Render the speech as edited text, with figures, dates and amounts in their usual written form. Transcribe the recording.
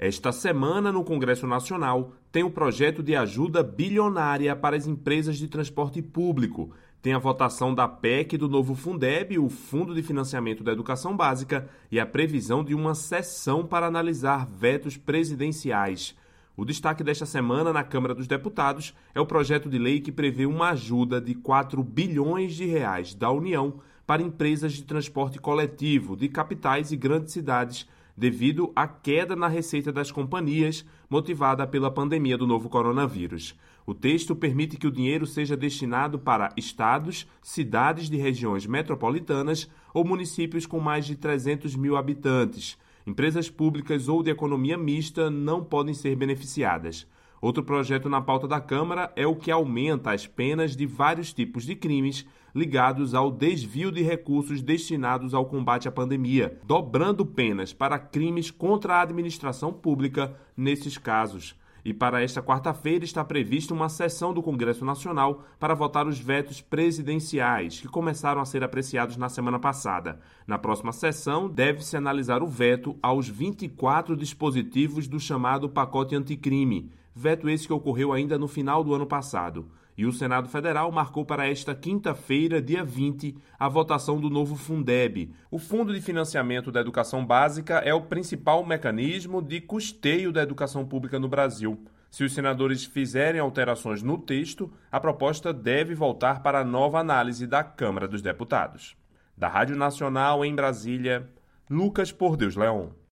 Esta semana, no Congresso Nacional, tem o projeto de ajuda bilionária para as empresas de transporte público. Tem a votação da PEC do novo Fundeb, o Fundo de Financiamento da Educação Básica, e a previsão de uma sessão para analisar vetos presidenciais. O destaque desta semana na Câmara dos Deputados é o projeto de lei que prevê uma ajuda de 4 bilhões de reais da União para empresas de transporte coletivo de capitais e grandes cidades, devido à queda na receita das companhias motivada pela pandemia do novo coronavírus. O texto permite que o dinheiro seja destinado para estados, cidades de regiões metropolitanas ou municípios com mais de 300 mil habitantes. Empresas públicas ou de economia mista não podem ser beneficiadas. Outro projeto na pauta da Câmara é o que aumenta as penas de vários tipos de crimes ligados ao desvio de recursos destinados ao combate à pandemia, dobrando penas para crimes contra a administração pública nesses casos. E para esta quarta-feira está prevista uma sessão do Congresso Nacional para votar os vetos presidenciais, que começaram a ser apreciados na semana passada. Na próxima sessão, deve-se analisar o veto aos 24 dispositivos do chamado pacote anticrime, veto esse que ocorreu ainda no final do ano passado. E o Senado Federal marcou para esta quinta-feira, dia 20, a votação do novo Fundeb. O Fundo de Financiamento da Educação Básica é o principal mecanismo de custeio da educação pública no Brasil. Se os senadores fizerem alterações no texto, a proposta deve voltar para nova análise da Câmara dos Deputados. Da Rádio Nacional em Brasília, Lucas Por Deus Leão.